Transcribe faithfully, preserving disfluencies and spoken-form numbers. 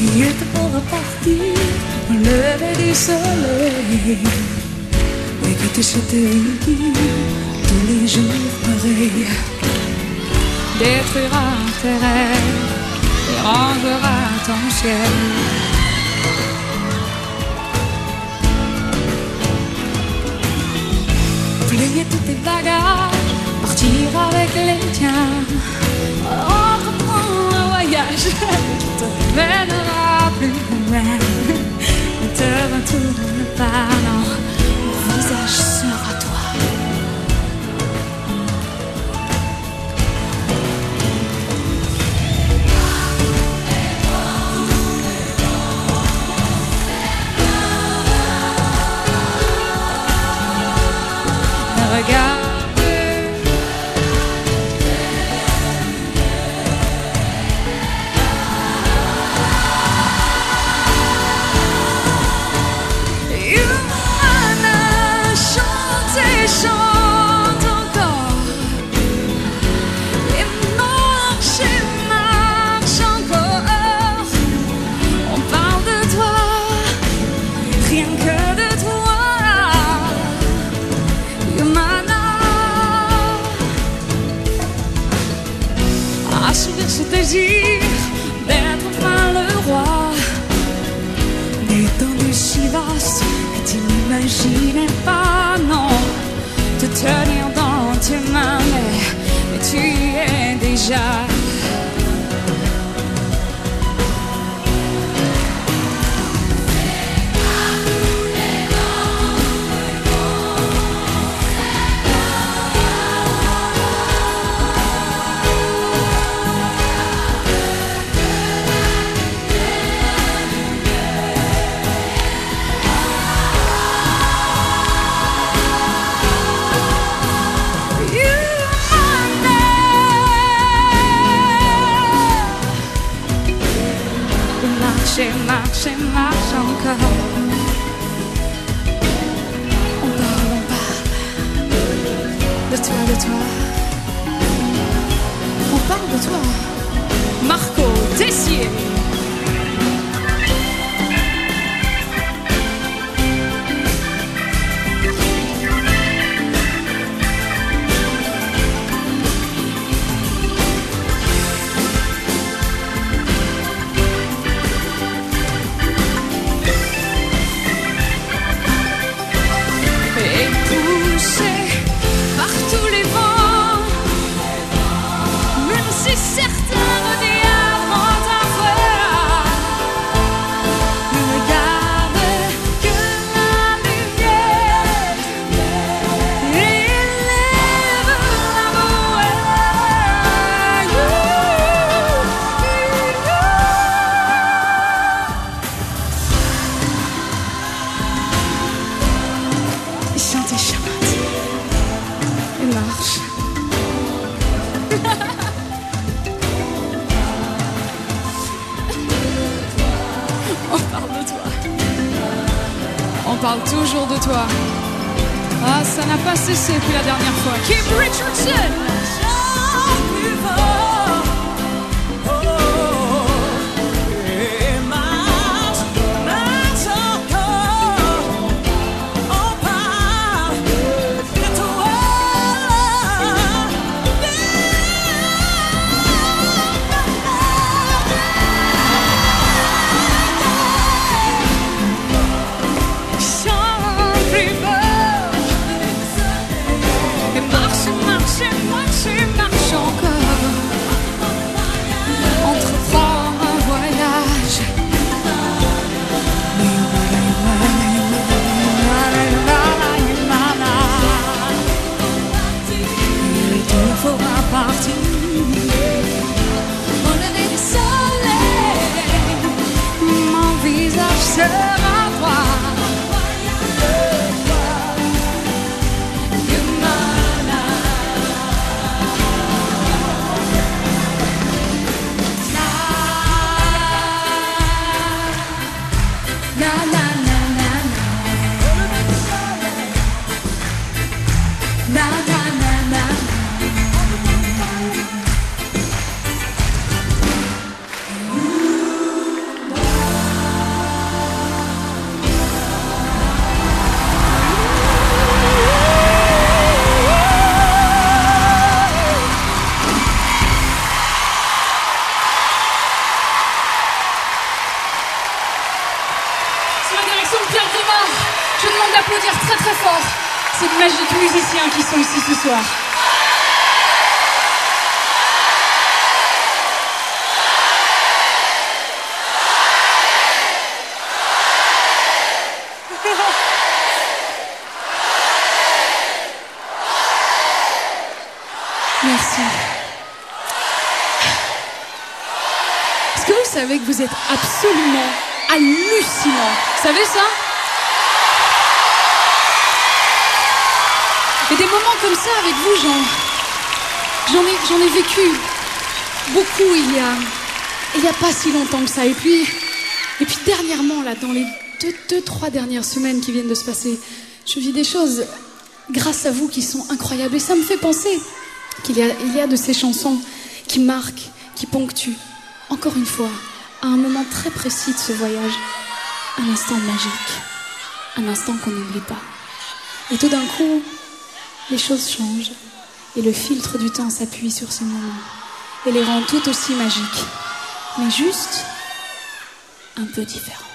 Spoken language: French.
Il était pour repartir au lever du soleil. Et que tu s'étais dit tous les jours pareil. Détruira tes rêves et rangera ton ciel. Plier tous tes bagages, partir avec les tiens. Entreprendre un voyage qui te mènera plus loin. Ne te retourne pas, non, mon visage sera toi. Regarde, Humana, chante et chante encore, et marche et marche encore. On parle de toi, rien que de toi. Humana, assouvir ce désir d'être enfin le roi. L'étendue si vaste que tu n'imaginais pas, non. Te tenir dans tes mains, mais, mais tu y es déjà. Marche, marche, marche encore. On parle, on parle de toi, de toi. On parle de toi. Marco Tessier. Chante et chante et marche. On parle de toi. On parle toujours de toi. Ah, ça n'a pas cessé depuis la dernière fois. Kim Richardson. Marche, marche, marche. applaudir très très fort ces magiques musiciens qui sont ici ce soir. Merci. Est-ce que vous savez que vous êtes absolument hallucinant? Vous savez ça? Et des moments comme ça avec vous, j'en, j'en ai, j'en ai vécu beaucoup il y a, il y a pas si longtemps que ça. Et puis, et puis dernièrement, là, dans les deux, deux, trois dernières semaines qui viennent de se passer, je vis des choses grâce à vous qui sont incroyables. Et ça me fait penser qu'il y a, il y a de ces chansons qui marquent, qui ponctuent, encore une fois, à un moment très précis de ce voyage, un instant magique, un instant qu'on n'oublie pas. Et tout d'un coup, les choses changent et le filtre du temps s'appuie sur ce moment et les rend tout aussi magiques, mais juste un peu différents.